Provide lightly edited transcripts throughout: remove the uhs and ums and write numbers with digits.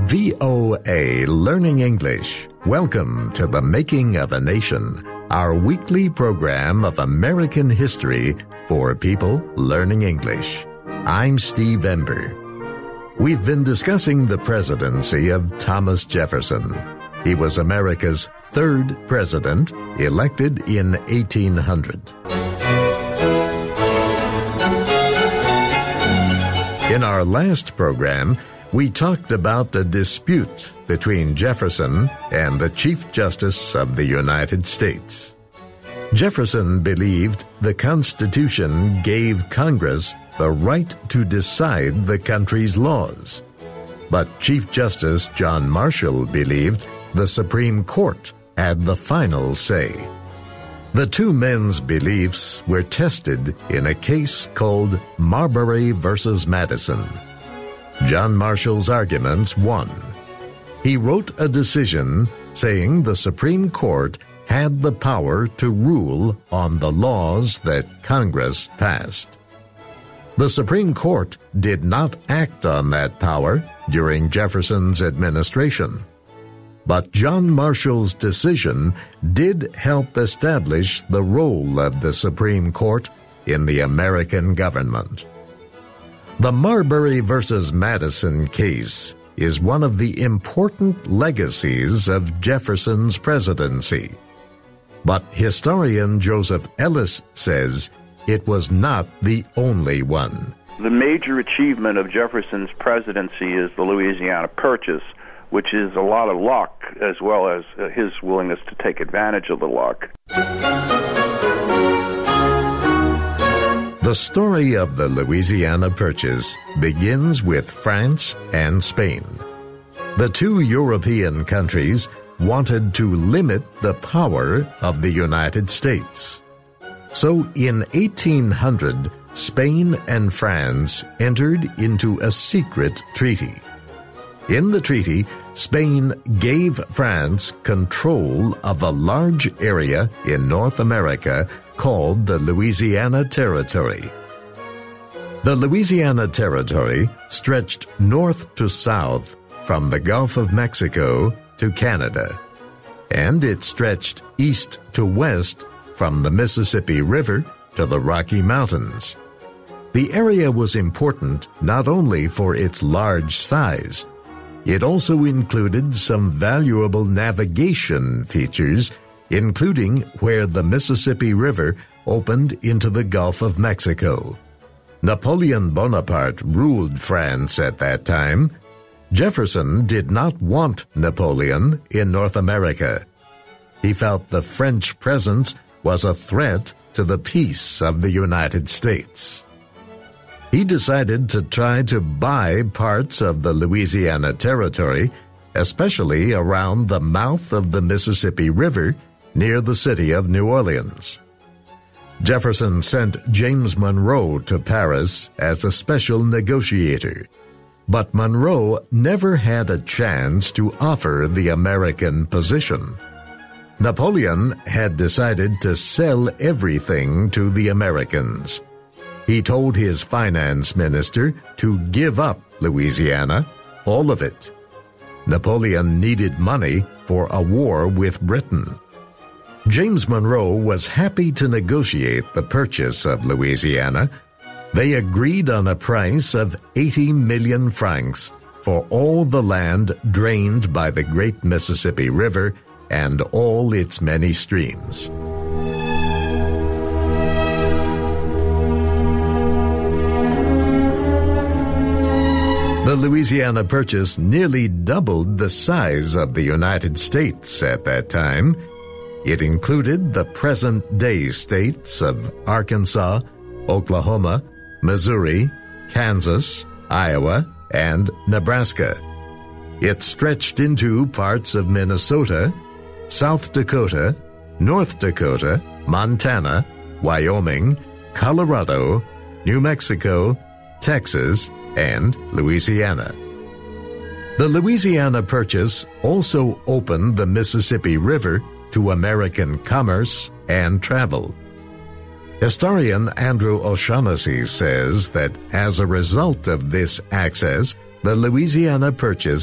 VOA Learning English. Welcome to The Making of a Nation, our weekly program of American history for people learning English. I'm Steve Ember. We've been discussing the presidency of Thomas Jefferson. He was America's third president, elected in 1800. In our last program, we talked about a dispute between Jefferson and the Chief Justice of the United States. Jefferson believed the Constitution gave Congress the right to decide the country's laws. But Chief Justice John Marshall believed the Supreme Court had the final say. The two men's beliefs were tested in a case called Marbury versus Madison. John Marshall's arguments won. He wrote a decision saying the Supreme Court had the power to rule on the laws that Congress passed. The Supreme Court did not act on that power during Jefferson's administration. But John Marshall's decision did help establish the role of the Supreme Court in the American government. The Marbury versus Madison case is one of the important legacies of Jefferson's presidency. But historian Joseph Ellis says it was not the only one. The major achievement of Jefferson's presidency is the Louisiana Purchase, which is a lot of luck as well as his willingness to take advantage of the luck. The story of the Louisiana Purchase begins with France and Spain. The two European countries wanted to limit the power of the United States. So in 1800, Spain and France entered into a secret treaty. In the treaty, Spain gave France control of a large area in North America called the Louisiana Territory. The Louisiana Territory stretched north to south from the Gulf of Mexico to Canada, and it stretched east to west from the Mississippi River to the Rocky Mountains. The area was important not only for its large size, it also included some valuable navigation features, including where the Mississippi River opened into the Gulf of Mexico. Napoleon Bonaparte ruled France at that time. Jefferson did not want Napoleon in North America. He felt the French presence was a threat to the peace of the United States. He decided to try to buy parts of the Louisiana Territory, especially around the mouth of the Mississippi River near the city of New Orleans. Jefferson sent James Monroe to Paris as a special negotiator, but Monroe never had a chance to offer the American position. Napoleon had decided to sell everything to the Americans. He told his finance minister to give up Louisiana, all of it. Napoleon needed money for a war with Britain. James Monroe was happy to negotiate the purchase of Louisiana. They agreed on a price of 80 million francs for all the land drained by the great Mississippi River and all its many streams. The Louisiana Purchase nearly doubled the size of the United States at that time. It included the present-day states of Arkansas, Oklahoma, Missouri, Kansas, Iowa, and Nebraska. It stretched into parts of Minnesota, South Dakota, North Dakota, Montana, Wyoming, Colorado, New Mexico, Texas, and Louisiana. The Louisiana Purchase also opened the Mississippi River to American commerce and travel. Historian Andrew O'Shaughnessy says that as a result of this access, the Louisiana Purchase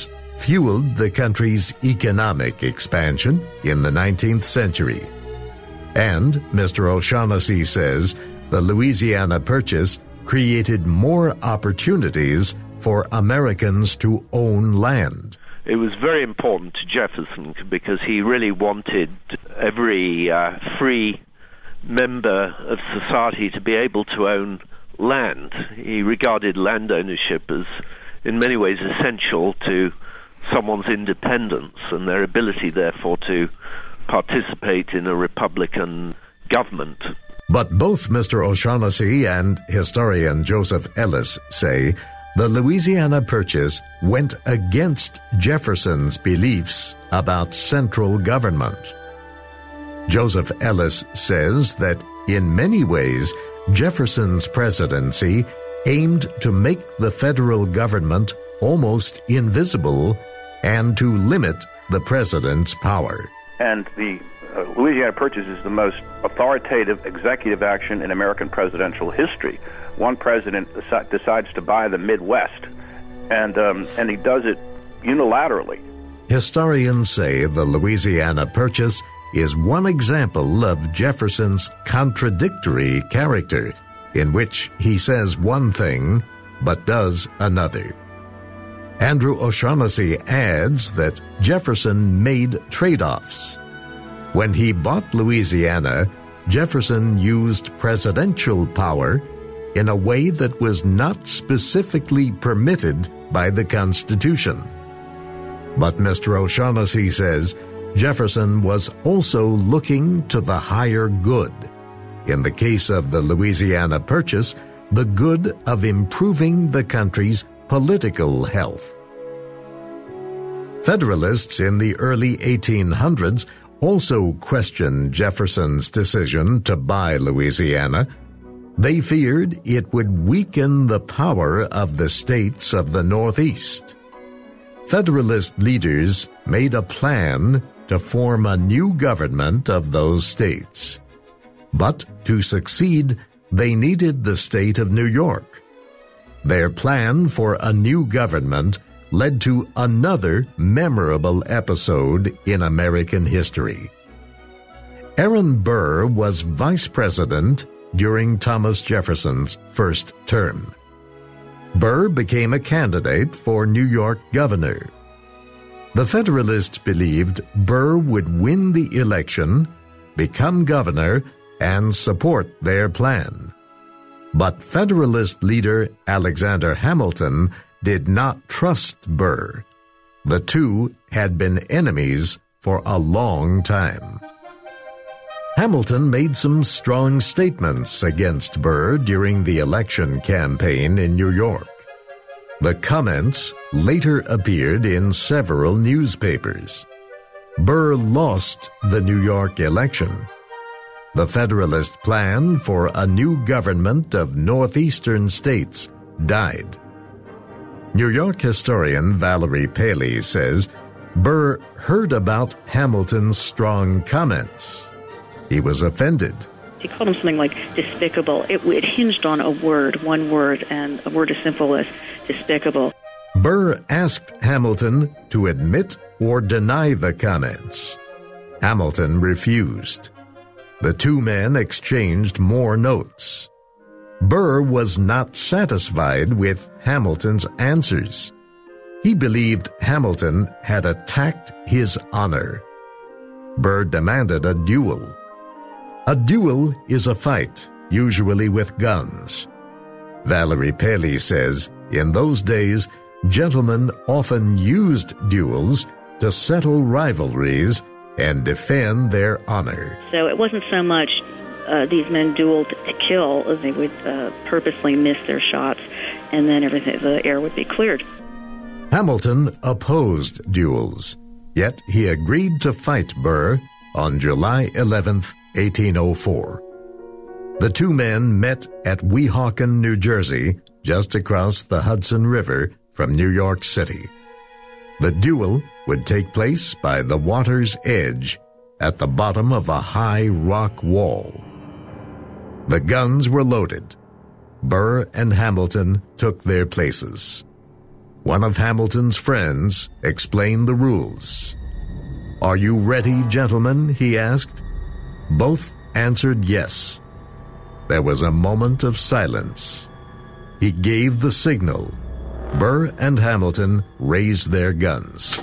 fueled the country's economic expansion in the 19th century. And Mr. O'Shaughnessy says the Louisiana Purchase created more opportunities for Americans to own land. It was very important to Jefferson because he really wanted every free member of society to be able to own land. He regarded land ownership as, in many ways, essential to someone's independence and their ability, therefore, to participate in a Republican government. But both Mr. O'Shaughnessy and historian Joseph Ellis say the Louisiana Purchase went against Jefferson's beliefs about central government. Joseph Ellis says that in many ways, Jefferson's presidency aimed to make the federal government almost invisible and to limit the president's power. And the Louisiana Purchase is the most authoritative executive action in American presidential history. One president decides to buy the Midwest, and he does it unilaterally. Historians say the Louisiana Purchase is one example of Jefferson's contradictory character, in which he says one thing but does another. Andrew O'Shaughnessy adds that Jefferson made trade-offs. When he bought Louisiana, Jefferson used presidential power in a way that was not specifically permitted by the Constitution. But Mr. O'Shaughnessy says Jefferson was also looking to the higher good. In the case of the Louisiana Purchase, the good of improving the country's political health. Federalists in the early 1800s also questioned Jefferson's decision to buy Louisiana. They feared it would weaken the power of the states of the Northeast. Federalist leaders made a plan to form a new government of those states. But to succeed, they needed the state of New York. Their plan for a new government led to another memorable episode in American history. Aaron Burr was vice president during Thomas Jefferson's first term. Burr became a candidate for New York governor. The Federalists believed Burr would win the election, become governor, and support their plan. But Federalist leader Alexander Hamilton did not trust Burr. The two had been enemies for a long time. Hamilton made some strong statements against Burr during the election campaign in New York. The comments later appeared in several newspapers. Burr lost the New York election. The Federalist plan for a new government of northeastern states died. New York historian Valerie Paley says Burr heard about Hamilton's strong comments. He was offended. He called him something like despicable. It hinged on a word, one word, and a word as simple as despicable. Burr asked Hamilton to admit or deny the comments. Hamilton refused. The two men exchanged more notes. Burr was not satisfied with Hamilton's answers. He believed Hamilton had attacked his honor. Burr demanded a duel. A duel is a fight, usually with guns. Valerie Paley says, in those days, gentlemen often used duels to settle rivalries and defend their honor. So it wasn't so much these men dueled to kill, as they would purposely miss their shots, and then the air would be cleared. Hamilton opposed duels, yet he agreed to fight Burr on July 11th, 1804. The two men met at Weehawken, New Jersey, just across the Hudson River from New York City. The duel would take place by the water's edge at the bottom of a high rock wall. The guns were loaded. Burr and Hamilton took their places. one of Hamilton's friends explained the rules. "Are you ready, gentlemen?" he asked. Both answered yes. There was a moment of silence. He gave the signal. Burr and Hamilton raised their guns.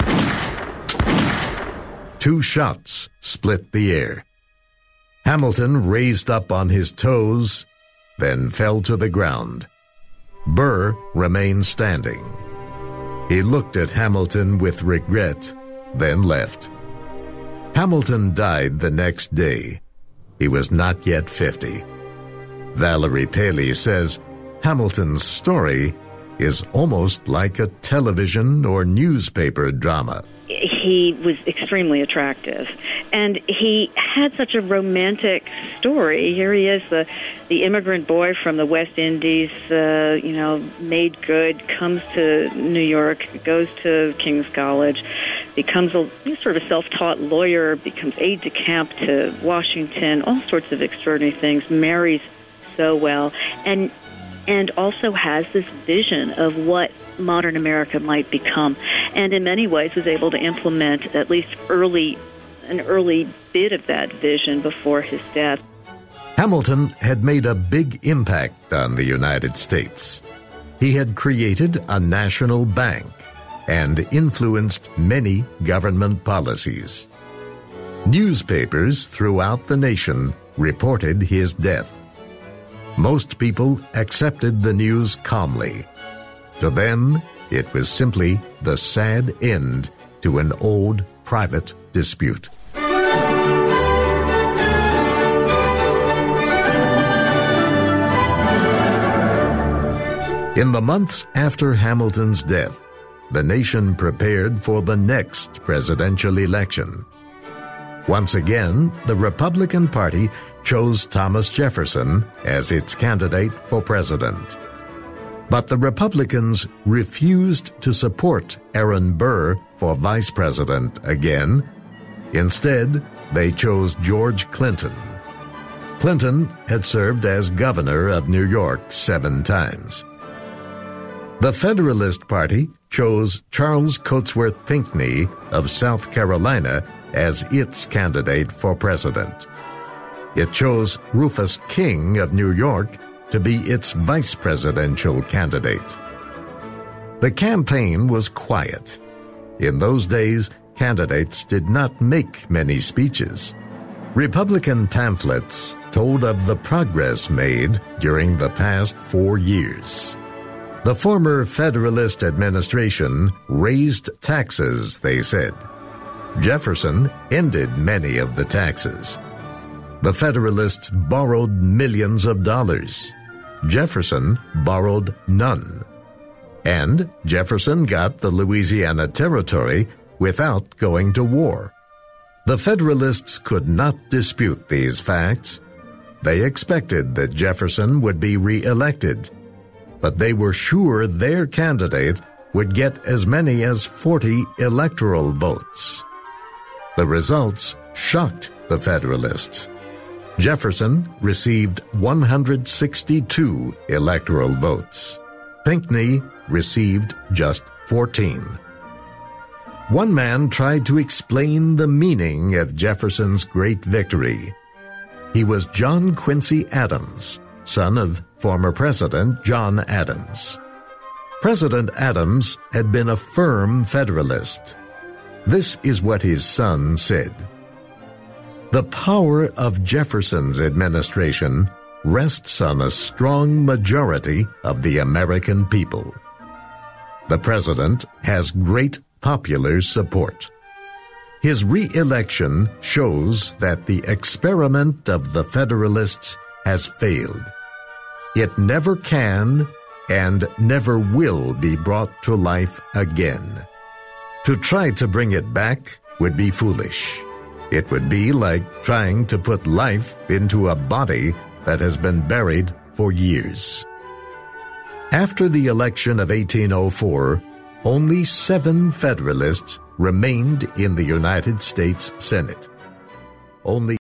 2 shots split the air. Hamilton raised up on his toes, then fell to the ground. Burr remained standing. He looked at Hamilton with regret, then left. Hamilton died the next day. He was not yet 50. Valerie Paley says Hamilton's story is almost like a television or newspaper drama. He was extremely attractive, and he had such a romantic story. Here he is, the immigrant boy from the West Indies, made good, comes to New York, goes to King's College, becomes a sort of self-taught lawyer, becomes aide-de-camp to Washington, all sorts of extraordinary things, marries so well, and also has this vision of what modern America might become, and in many ways was able to implement at least an early bit of that vision before his death. Hamilton had made a big impact on the United States. He had created a national bank and influenced many government policies. Newspapers throughout the nation reported his death. Most people accepted the news calmly. To them, it was simply the sad end to an old private dispute. In the months after Hamilton's death, the nation prepared for the next presidential election. Once again, the Republican Party chose Thomas Jefferson as its candidate for president. But the Republicans refused to support Aaron Burr for vice president again. Instead, they chose George Clinton. Clinton had served as governor of New York 7 times. The Federalist Party chose Charles Cotesworth Pinckney of South Carolina as its candidate for president. It chose Rufus King of New York to be its vice presidential candidate. The campaign was quiet. In those days, candidates did not make many speeches. Republican pamphlets told of the progress made during the past 4 years. The former Federalist administration raised taxes, they said. Jefferson ended many of the taxes. The Federalists borrowed millions of dollars. Jefferson borrowed none. And Jefferson got the Louisiana Territory without going to war. The Federalists could not dispute these facts. They expected that Jefferson would be re-elected, but they were sure their candidate would get as many as 40 electoral votes. The results shocked the Federalists. Jefferson received 162 electoral votes. Pinckney received just 14. One man tried to explain the meaning of Jefferson's great victory. He was John Quincy Adams, son of former President John Adams. President Adams had been a firm Federalist. This is what his son said. The power of Jefferson's administration rests on a strong majority of the American people. The president has great popular support. His re-election shows that the experiment of the Federalists has failed. It never can and never will be brought to life again. To try to bring it back would be foolish. It would be like trying to put life into a body that has been buried for years. After the election of 1804, only 7 Federalists remained in the United States Senate. Only